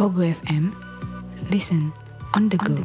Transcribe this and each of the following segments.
Pogo FM, listen on the go.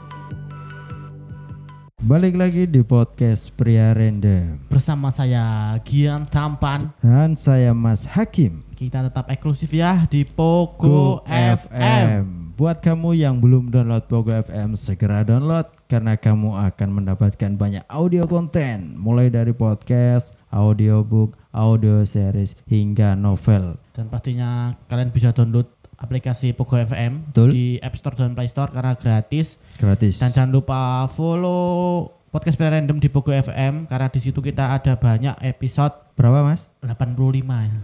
Balik lagi di podcast Pria Random bersama saya Gian Tampan dan saya Mas Hakim. Kita tetap eksklusif ya di Pogo FM. Buat kamu yang belum download Pogo FM, segera download karena kamu akan mendapatkan banyak audio konten, mulai dari podcast, audiobook, audio series hingga novel. Dan pastinya kalian bisa download aplikasi Pogo FM Betul. di App Store dan Play Store karena gratis. Gratis. Dan jangan lupa follow podcast Pria Random di Pogo FM karena di situ kita ada banyak episode. Berapa Mas? 85 ya.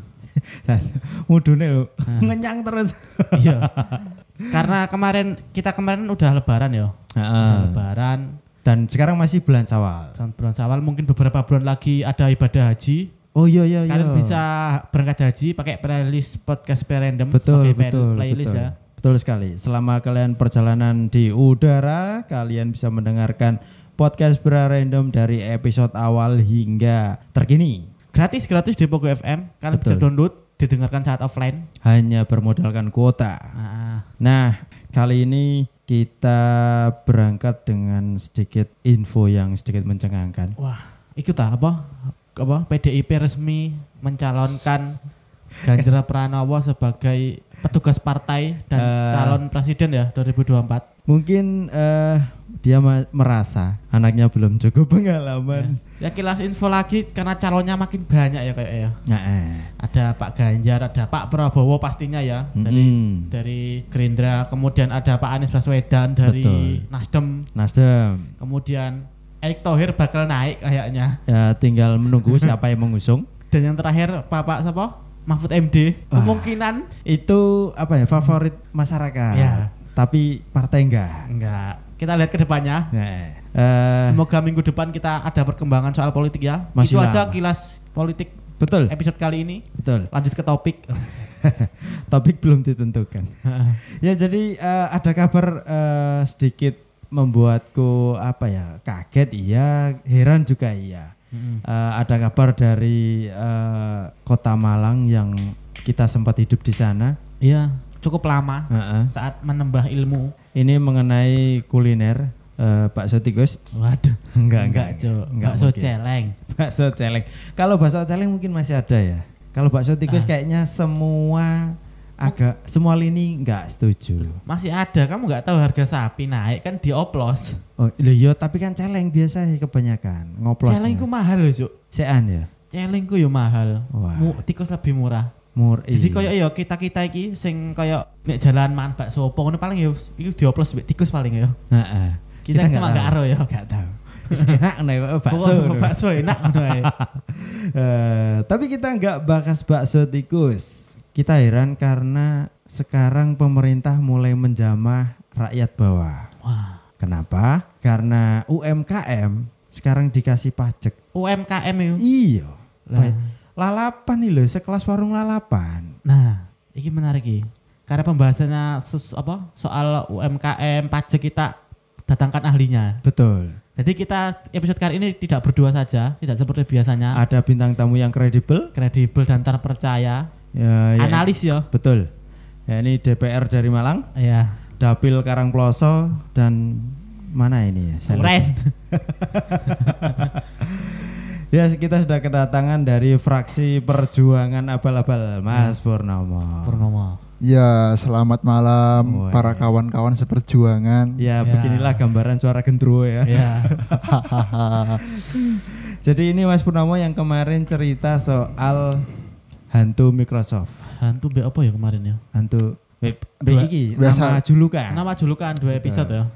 Mudune lo ngenyang terus. Iya. Karena kemarin udah lebaran ya. Udah lebaran. Dan sekarang masih bulan Syawal. Bulan Syawal mungkin beberapa bulan lagi ada ibadah haji. Oh iya. Kalian bisa berangkat haji pakai playlist podcast Pria Random Betul. playlist ya. Betul sekali. Selama kalian perjalanan di udara, kalian bisa mendengarkan podcast Pria Random dari episode awal hingga terkini. Gratis di Pogo FM. Kalian bisa download, didengarkan saat offline. Hanya bermodalkan kuota. Nah, kali ini kita berangkat dengan sedikit info yang sedikit mencengangkan. Wah, itu apa? PDIP resmi mencalonkan Ganjar Pranowo sebagai petugas partai dan calon presiden ya 2024. Mungkin dia merasa anaknya belum cukup pengalaman. Ya kilas info lagi karena calonnya makin banyak ya kayak ya. Ada Pak Ganjar, ada Pak Prabowo pastinya ya dari Gerindra, kemudian ada Pak Anies Baswedan dari Nasdem. Kemudian Erick Thohir bakal naik kayaknya. Ya tinggal menunggu siapa yang mengusung. Dan yang terakhir Pak siapa? Mahfud MD. Kemungkinan itu favorit masyarakat. Ya. Tapi partai enggak. Kita lihat ke depannya. Semoga minggu depan kita ada perkembangan soal politik ya. Masih itu aja lama. kilas politik. Betul. Episode kali ini. Betul. Lanjut ke topik. Topik belum ditentukan. Ya jadi ada kabar sedikit membuatku kaget iya, heran juga iya. Ada kabar dari Kota Malang yang kita sempat hidup di sana. Iya, cukup lama saat menambah ilmu. Ini mengenai kuliner bakso tikus. Waduh, enggak bakso celeng. Bakso celeng. Kalau bakso celeng mungkin masih ada ya. Kalau bakso tikus kayaknya semua lini enggak setuju. Masih ada, kamu enggak tahu harga sapi naik kan dioplos. Oh iya, tapi kan celeng biasa kebanyakan ngoplos. Celeng ku mahal loh, Cuk. Sean ya. Celeng ku yo mahal. Tikus lebih murah. Jadi koyo yo kita iki sing koyo nek jalan mangan bakso opo ngono paling yo iku dioplos mbek tikus paling yo. Heeh. Kita cuma enggak aro yo. Enggak tahu. Wis enak nek bakso. Bakso enak ngono ae. Tapi kita enggak bahas bakso tikus. Kita heran karena sekarang pemerintah mulai menjamah rakyat bawah. Wah. Kenapa? Karena UMKM sekarang dikasih pajak. UMKM itu? Iya. Lalapan nih loh, sekelas warung lalapan. Nah, ini menarik iki. Karena pembahasannya soal UMKM pajak kita datangkan ahlinya. Betul. Jadi kita episode kali ini tidak berdua saja, tidak seperti biasanya. Ada bintang tamu yang kredibel dan terpercaya. Ya, analis ya. Betul. Ya, ini DPR dari Malang. Iya. Dapil Karangploso dan mana ini ya? Keren. Ya, kita sudah kedatangan dari fraksi Perjuangan Abal-Abal, Mas Purnomo. Ya, selamat malam para kawan-kawan seperjuangan. Ya, beginilah gambaran suara gendruwo ya. Jadi ini Mas Purnomo yang kemarin cerita soal hantu Microsoft. Hantu apa ya kemarin ya? Hantu iki nama julukan. Nama julukan 2 episode ya.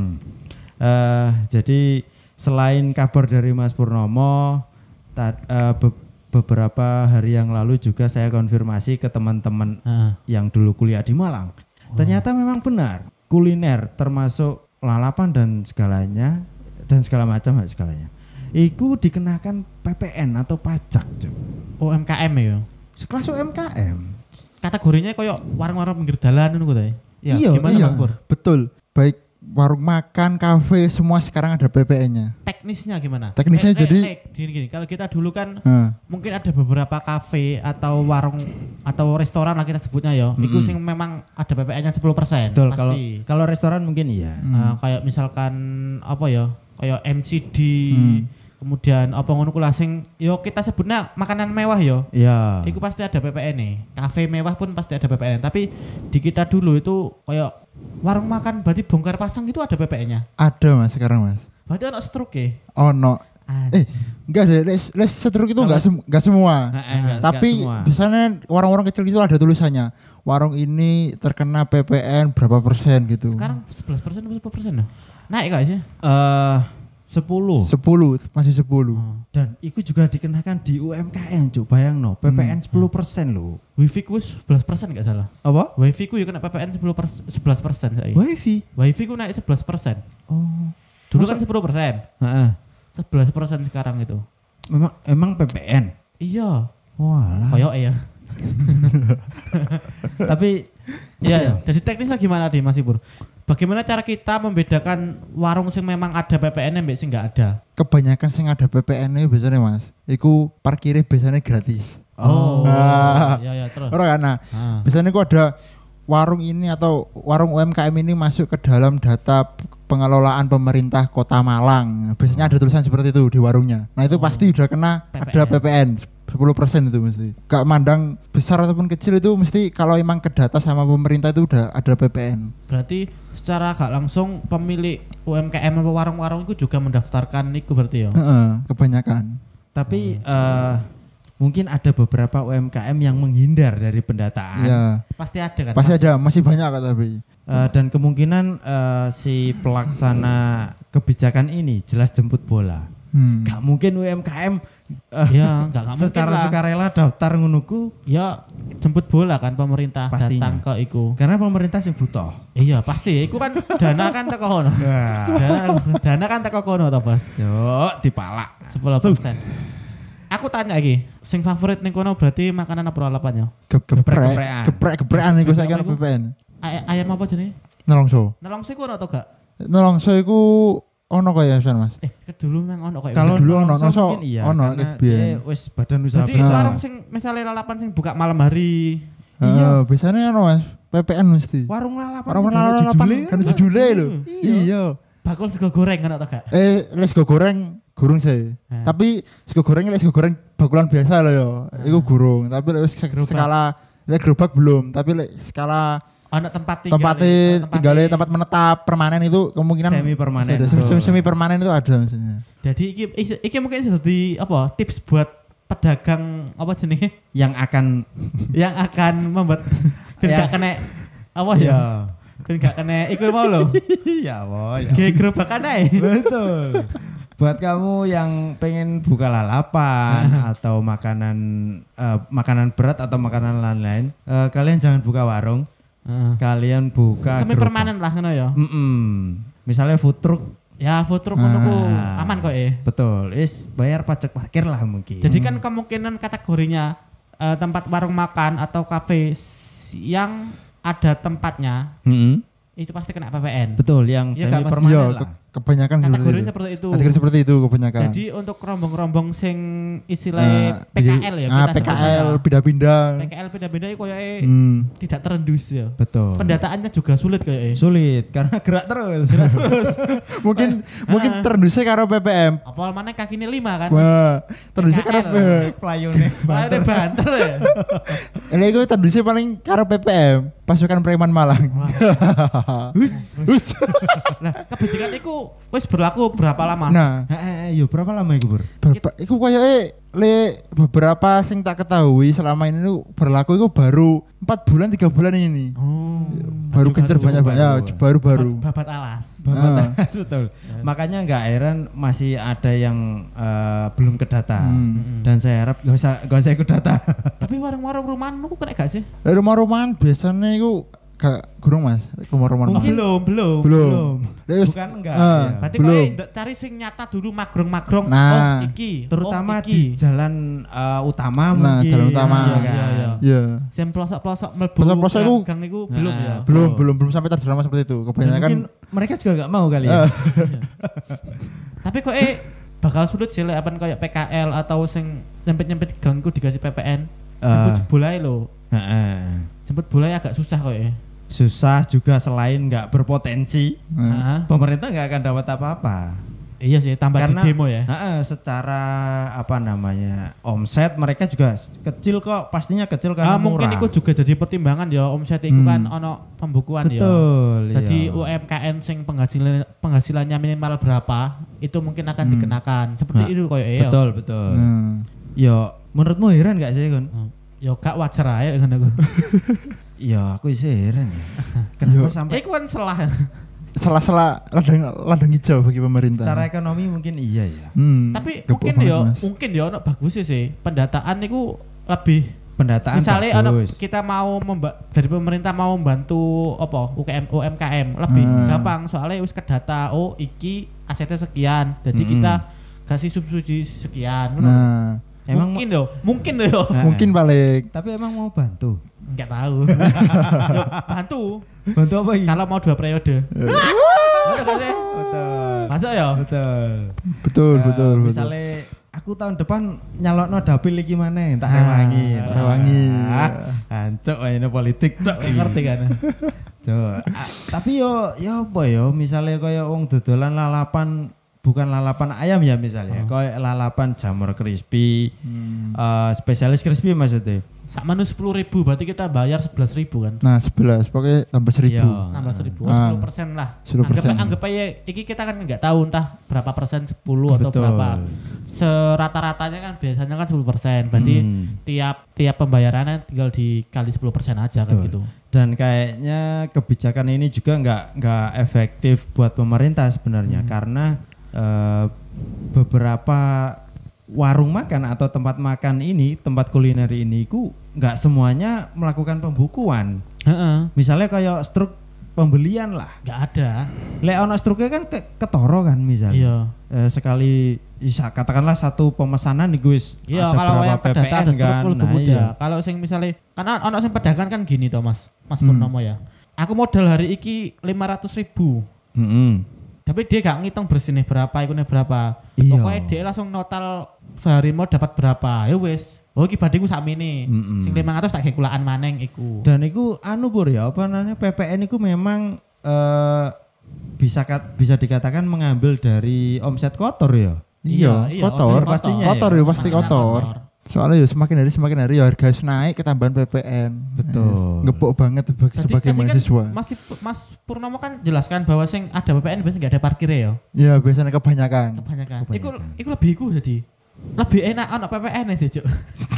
Jadi selain kabar dari Mas Purnomo, beberapa hari yang lalu juga saya konfirmasi ke teman-teman yang dulu kuliah di Malang. Ternyata memang benar, kuliner termasuk lalapan dan segalanya dan segala macam segalanya. Iku dikenakan PPN atau pajak, Cuk. UMKM ya. Sekelas UMKM. Kategorinya koyo warung-warung pinggir dalan ngono kuwi. Iya, Mas Pur? Betul. Baik warung makan, kafe semua sekarang ada PPN-nya. Teknisnya gimana? Teknisnya jadi gini. Kalau kita dulu kan mungkin ada beberapa kafe atau warung atau restoran lah kita sebutnya ya. Itu sing memang ada PPN-nya 10%. Betul, pasti. kalau restoran mungkin iya. Kayak misalkan apa ya? Kayak MCD. Kemudian apa ngono kula sing yo kita sebutnya makanan mewah yo. Iya. Iku pasti ada PPN-e. Kafe mewah pun pasti ada PPN. Tapi di kita dulu itu kayak warung makan berarti bongkar pasang itu ada PPN-nya. Ada Mas sekarang Mas. Berarti ono stroke ya? Ono. Enggak sih, les stroke itu enggak semua. Tapi biasanya warung-warung kecil itu ada tulisannya. Warung ini terkena PPN berapa persen gitu. Sekarang 11% atau 10% loh. Naik gak sih? 10 masih 10. Dan itu juga dikenakan di UMKM Cuk, bayangno PPN 10% loh. Wifi ku 11% enggak salah. Apa? Wifi ku ya kena PPN 11% saya. Wifi ku naik 11%. Oh. Dulu kan 10%. Heeh. 11% sekarang itu. Emang PPN. Iya. Walah. Koyo ya. Tapi ya, jadi teknisnya gimana Mas Ibur? Bagaimana cara kita membedakan warung sing memang ada PPN mbek sing enggak ada? Kebanyakan sing ada PPN-nya biasanya Mas, iku parkirnya biasanya gratis. Ya terus. Ora kan. Biasanya kok ada warung ini atau warung UMKM ini masuk ke dalam data pengelolaan pemerintah Kota Malang. Biasanya ada tulisan seperti itu di warungnya. Nah, itu pasti udah kena PPN. Ada PPN 10% itu mesti. Gak mandang besar ataupun kecil itu mesti kalau emang ke data sama pemerintah itu udah ada PPN. Berarti secara gak langsung pemilik UMKM atau warung-warung itu juga mendaftarkan itu berarti ya? Kebanyakan. Tapi mungkin ada beberapa UMKM yang menghindar dari pendataan. Iya. Pasti ada kan? Pasti ada, masih banyak kok tapi. Dan kemungkinan si pelaksana kebijakan ini jelas jemput bola. Gak mungkin UMKM ya gak secara sukarela daftar ngunuku. Ya jemput bola kan pemerintah pastinya datang ke iku. Karena pemerintah sing butuh. Iya pasti, iku kan dana kan teko kono. dana kan teko kono to, Bos. Yo, dipalak 10%. Aku tanya lagi, sing favorit ning kono berarti makanan apa alapannya? Geprek-geprekan iku saiki ono PPN. Ayam apa jenenge? Nelongso. Nelongso iku ono to gak? Nelongso iku ono kaya Mas. Dulu memang ono kaya. Kalau dulu ono mungkin iya. Ono wis badan usaha besar. Jadi warung sing misalnya lalapan sing buka malam hari. Iya, biasanya ono Mas, PPN mesti. Warung lalapan. Warung lalapan kan judule lho. Iya. Bakul sego goreng ono to gak? Sego goreng gurung sih. Tapi sego goreng sego goreng bakulan biasa lho ya. Iku gurung, tapi lek skala lek gerobak belum, tapi lek skala tempat tempat menetap permanen itu kemungkinan semi permanen. Semi permanen itu ada maksudnya. Jadi iki mungkin seperti apa tips buat pedagang apa jenenge yang akan membuat gak kena apa ya? Gak kena iku mau lho. Ya apa ya. Ge gerobakan ae. Betul. Buat kamu yang pengen buka lalapan atau makanan berat atau makanan lain-lain, kalian jangan buka warung. Kalian buka semi permanen lah ngono ya. Misalnya food truck. Ya food truck ngono ku aman kok Betul. Bayar pajak parkir lah mungkin. Jadi kan kemungkinan kategorinya tempat warung makan atau kafe yang ada tempatnya itu pasti kena PPN. Betul, yang ya, semi permanen lah. Kebanyakan kategori seperti itu. Kategori seperti itu kebanyakan. Jadi untuk rombong-rombong sing istilah PKL ya. PKL pindah-pindah. PKL pindah-pindah itu koyoke tidak terendus ya. Betul. Pendataannya juga sulit kayaknya. Sulit karena gerak terus. mungkin terendusnya karo PPM. Apal mana kakinya 5 kan. Wah, terendusnya karo pelayune banter ya. Ini itu terendusnya paling karo PPM. Pasukan Preman Malang. Hus. Nah, kebijakan itu wis berlaku berapa lama? Nah, berapa lama itu, Bur? Iku koyoke beberapa sing tak ketahui selama ini tuh berlaku itu baru 4 bulan 3 bulan ini. Baru gencer banyak-banyak, baru-baru. Babat alas. Betul. Makanya nggak heran masih ada yang belum ke data. Dan saya harap gak usah ikut data. Tapi warung-warung rumahan lu kena gak sih? Rumah-rumahan biasanya itu gak gurung Mas, rumah-rumahan. Belum. Bukan enggak. Berarti belum. Cari sing nyata dulu magrong-magrong. Nah, iki, terutama di jalan utama mungkin. Jalan utama. Iya. Iya. Sing pelosok-pelosok mlebu. Pelosok-pelosok iku gang iku belum ya. Belum sampai terjeramah seperti itu. Kebanyakan mungkin mereka juga nggak mau kali ya. Tapi kok bakal sulit sih lek kayak PKL atau sing nyempet-nyempet gangku dikasih PPN. Jemput bola lho. Heeh. Jemput bola agak susah kok ya. Susah juga selain nggak berpotensi. Pemerintah nggak akan dapat apa-apa. Iya sih, tambah karena, di demo ya. Secara omset mereka juga kecil kok, pastinya kecil karena murah. Mungkin itu juga jadi pertimbangan ya, omset itu kan ono pembukuan. Betul, ya. Jadi iya. UMKM sing penghasilannya minimal berapa, itu mungkin akan dikenakan. Seperti itu koyo ya. Betul. Yo, menurutmu heran gak sih, Kun? Yo gak wajar aja dengan aku. Iya, aku sih heran ya. Kenapa sampai iku kan salah. Salah ladang hijau bagi pemerintah. Secara ekonomi mungkin iya ya. Tapi mungkin ya ono bagus sih. Pendataan itu lebih pendataan misalnya bagus. Kita mau dari pemerintah mau membantu apa UMKM lebih gampang soalnya wis kedata iki asetnya sekian. Jadi kita kasih subsidi sekian. Emang mungkin mungkin balik. Tapi emang mau bantu? Enggak tahu. Bantu apa ini? Kalau mau 2 periode. Betul. Masuk ya? Betul. Misalnya aku tahun depan nyalokno dapil iki maneh tak rewangi. Hancuk ini politik tok ngerti kan. Tapi yo apa yo misalnya kaya wong dodolan lalapan bukan lalapan ayam ya misalnya, kayak lalapan jamur crispy, spesialis crispy maksudnya. Sama 10.000 berarti kita bayar 11.000 kan? Nah 11 pokoknya tambah 1.000. Tambah 1.000, 10% lah. 10%. Anggap aja, iki kita kan nggak tahu entah berapa persen 10 atau berapa. Serata-ratanya kan biasanya kan 10%. Berarti tiap pembayarannya tinggal dikali 10% aja. Betul. Kan gitu. Dan kayaknya kebijakan ini juga nggak efektif buat pemerintah sebenarnya karena beberapa warung makan atau tempat makan ini, tempat kuliner ini ku nggak semuanya melakukan pembukuan. Misalnya kayak struk pembelian lah. Nggak ada. Lek ono struknya kan ketoro kan misalnya. Iya. Sekali katakanlah satu pemesanan nih guys. Iya, kalau yang PPN kan. Iya. Kalau sing misalnya karena ono sing pedagang kan gini toh Mas Purnomo ya. Aku modal hari iki 500.000. Tapi dia gak ngitung bersihnya berapa, ikunnya berapa. Iya. Pokoknya dia langsung notal sehari mau dapat berapa. Ya wes. Oh iki badiku sakmene. Sing 500 tak kulaan maneng iku. Dan iku Pur ya apa namanya PPN iku memang bisa dikatakan mengambil dari omset kotor ya. Iya, kotor pastinya. Kotor ya pasti kotor. Soalnya ya semakin hari ya harga naik ketambahan PPN. Betul. Ngepuk banget sebagai mahasiswa. Kan Mas Purnomo kan jelaskan bahwa sing ada PPN biasanya nggak ada parkirnya ya. Iya biasanya kebanyakan. Iku lebih jadi. Lebih enak anak PPN sih Cuk.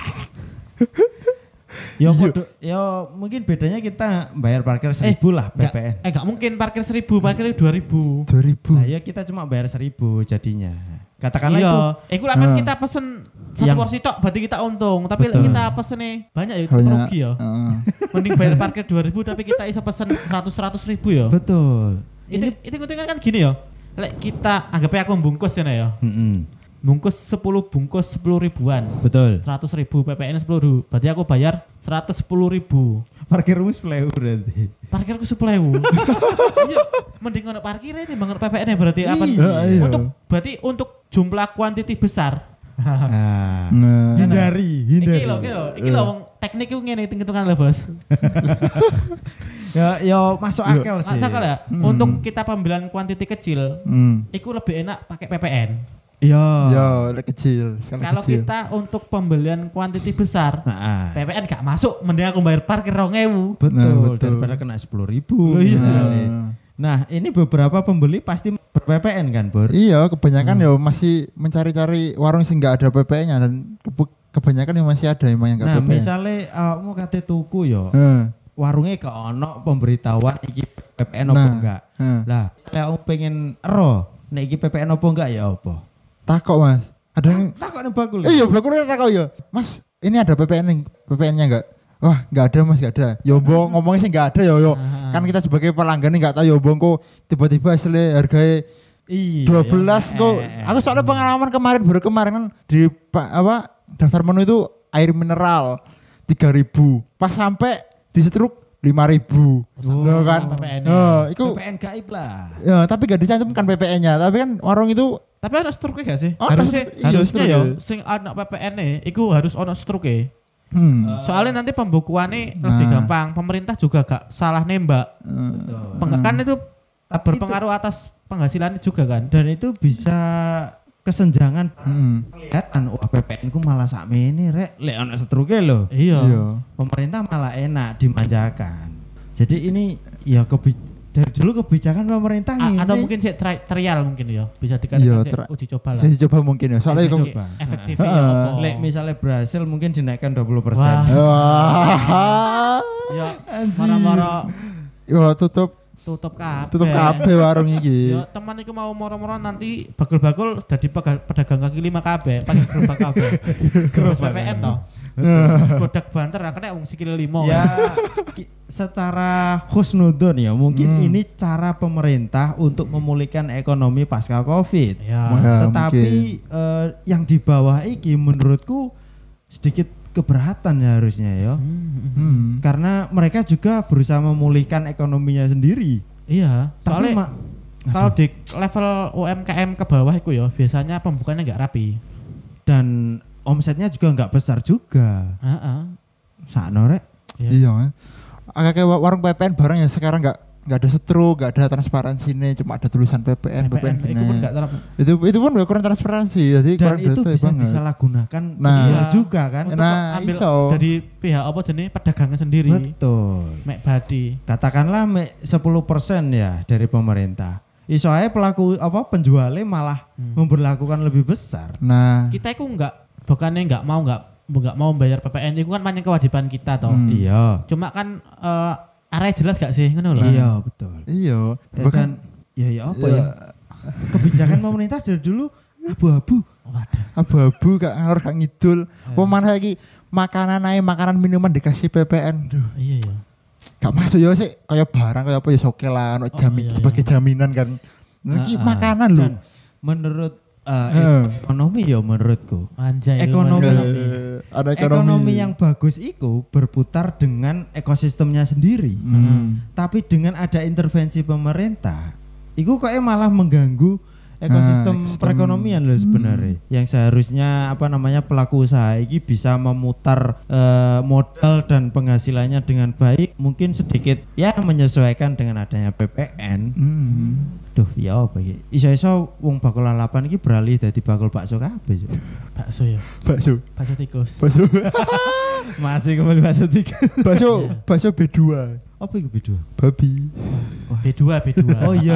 Yo mungkin bedanya kita bayar parkir 1.000 lah PPN. Enggak mungkin parkir 1.000, parkir 2.000. Nah ya kita cuma bayar 1.000 jadinya. Katakanlah iku lah kita pesen satu porsi tok berarti kita untung, tapi kita pesennya banyak ya rugi ya. Mending bayar parkir 2.000 tapi kita bisa pesen 100.000 ya. Betul. Itu kan gini ya. Lek kita anggapnya aku bungkus ya. Bungkus 10 bungkus 10 ribuan. Betul. 100.000 PPN 10.000. Berarti aku bayar 110.000. Parkirmu 10.000 berarti. Parkirku 10.000. Iya, mending ono parkirnya timbang PPN berarti apa? Berarti untuk jumlah kuantiti besar. Hindari. Iki lho wong teknik iku ngene hitung-hitungan lho, Bos. Ya masuk akal sih. Masuk akal ya. Untuk kita pembelian kuantiti kecil, iku lebih enak pakai PPN. Iya, kecil. Kalau kita untuk pembelian kuantiti besar, PPN gak masuk, mending aku bayar parkir 2.000. Betul. Daripada kena 10.000. Nah, ini beberapa pembeli pasti ber-PPN kan, Bur? Iya, kebanyakan ya masih mencari-cari warung sing gak ada PPN-nya dan kebanyakan yang masih ada emang yang gak PPN. Nah, misalnya mau kate tuku yo. Warungnya ke ono pemberitahuan iki PPN apa enggak. Lah, kalau pengen nek iki PPN apa enggak ya apa? Takok Mas. Ada yang takok nih bakul. Iya, bakulnya takok ya. Mas, ini ada PPN-nya enggak? Wah, enggak ada Mas, enggak ada. Yobo ngomongnya sih enggak ada yo. Kan kita sebagai pelanggan enggak tahu Yobo kok tiba-tiba hasilnya harganya 12 kok. Aku soalnya pengalaman baru kemarin kan di daftar menu itu air mineral. 3.000. Pas sampai di setruk 5.000. Loh kan. Iku PPN gaib lah. ya, tapi gak dicantumkan PPN-nya. Tapi kan warung itu Tapi ada struknya gak sih? Oh, Harusnya struk ya, ya. sing anak PPN iku harus ono struknya. hmm. Soalnya nanti pembukuannya lebih gampang. Pemerintah juga gak salah nembak. Kan itu berpengaruh atas penghasilannya juga kan. Dan itu bisa kesenjangan Hmm. kelihatan wah PPN ku malah sakmene rek lek ana setruke lho. Iya. Pemerintah malah enak dimanjakan. Jadi ini ya dari dulu kebijakan pemerintah ini. Atau mungkin sih trial mungkin ya bisa Iya, dikatakan uji coba lah. Saya coba mungkin ya. Soalnya Uji kok coba. Efektifnya ya apa? Lek misalnya berhasil mungkin dinaikkan 20%. Wah. wah. Ya marah-marah Ya tutup kabeh warung iki. Ya teman iku mau moro-moro nanti bagul-bagul dadi pedagang kaki lima kabeh, pakai gerobak kabeh. Gerobak PPN toh. Godak banter kena wong sikil 5. Ya secara husnudon ya mungkin ini cara pemerintah untuk memulihkan ekonomi pasca Covid. Ya. Tetapi yang di bawah iki menurutku sedikit keberatan ya harusnya ya. Karena mereka juga berusaha memulihkan ekonominya sendiri. Iya, Tapi soalnya kalau di level UMKM ke bawah itu ya biasanya pembukaannya nggak rapi. Dan omsetnya juga nggak besar juga. Heeh. Sakno rek. Iya kan. Kayak warung PPN barang yang sekarang nggak ada setru, nggak ada transparansi nih, cuma ada tulisan PPN itu pun gini. nggak Itu pun nggak kurang transparansi, jadi Dan kurang itu detail bisa banget. disalahgunakan Nah. juga kan. Untuk Nah, ambil iso. dari pihak apa jenis pedagangnya sendiri. Betul. Mek badi. Katakanlah 10% ya dari pemerintah. Iso ae pelaku penjualnya malah memberlakukan lebih besar. Nah, Kita itu bukannya nggak mau bayar PPN itu kan banyak kewajiban kita toh. Iya. Cuma kan area jelas gak sih ngono lho. Iya, betul. iya. Dan ya apa ya? Kebijakan pemerintah dari dulu abu-abu. Waduh. Abu-abu gak ngalor gak ngidul. Pemana lagi makanan minuman dikasih PPN. Duh, Iya iya. gak masuk ya sih kayak barang kayak apa ya oke lah ono iya, sebagai jaminan kan. Lagi makanan lho. Dan menurut ekonomi ya menurutku. Anjay. Ekonomi. Ada Ekonomi yang bagus itu berputar dengan ekosistemnya sendiri. Tapi dengan ada intervensi pemerintah, itu kok malah mengganggu ekosistem perekonomian loh sebenarnya. Yang seharusnya pelaku usaha ini bisa memutar modal dan penghasilannya dengan baik, mungkin sedikit ya menyesuaikan dengan adanya PPN. Duh, ya apa iki? Iso-iso wong bakul lalapan iki beralih dadi bakul bakso kabeh. Bakso ya. bakso. Bakso tikus. Bakso. Masih kembali bakso tikus. bakso B2. Apa itu beda? Babi. B2. Oh iya.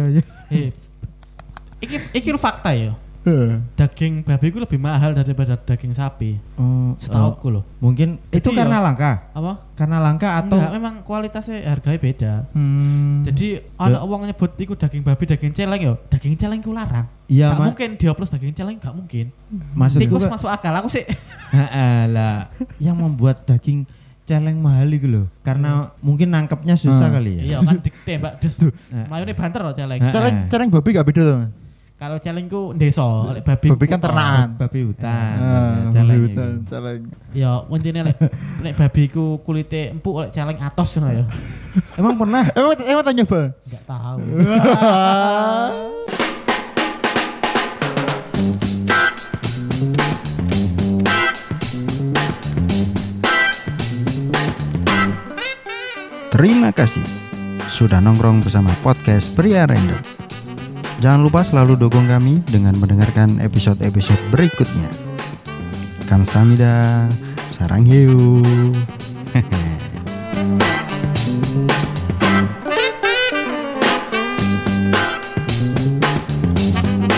Iki fakta ya. Daging babi itu lebih mahal daripada daging sapi. Setauku loh. Mungkin Jadi itu karena langka. Apa? Karena langka atau Enggak, memang kualitasnya harganya beda. Jadi ana wong nyebut iku daging babi, daging celeng ya. Daging celeng ku larang. iya Gak mungkin dioplos daging celeng, gak mungkin. maksudku Tikus masuk akal aku sih. lah yang membuat daging celeng mahal itu loh. Karena mungkin nangkepnya susah kali ya. Iya kan ditembak des. Mayune banter loh celeng. Celeng babi gak beda tuh. Kalau celeng ku ndeso, lek babi. Babi kan ternakan. Babi hutan. Celeng Celeng hutan, itu. celeng. Ya intine lek babi ku kulite empuk, lek celeng atos ngono ya. Emang pernah? Emang tanya Bang. Enggak tahu. Terima kasih sudah nongkrong bersama podcast Pria Random. Jangan lupa selalu dukung kami dengan mendengarkan episode-episode berikutnya. Kamsahamnida, sarang hiu.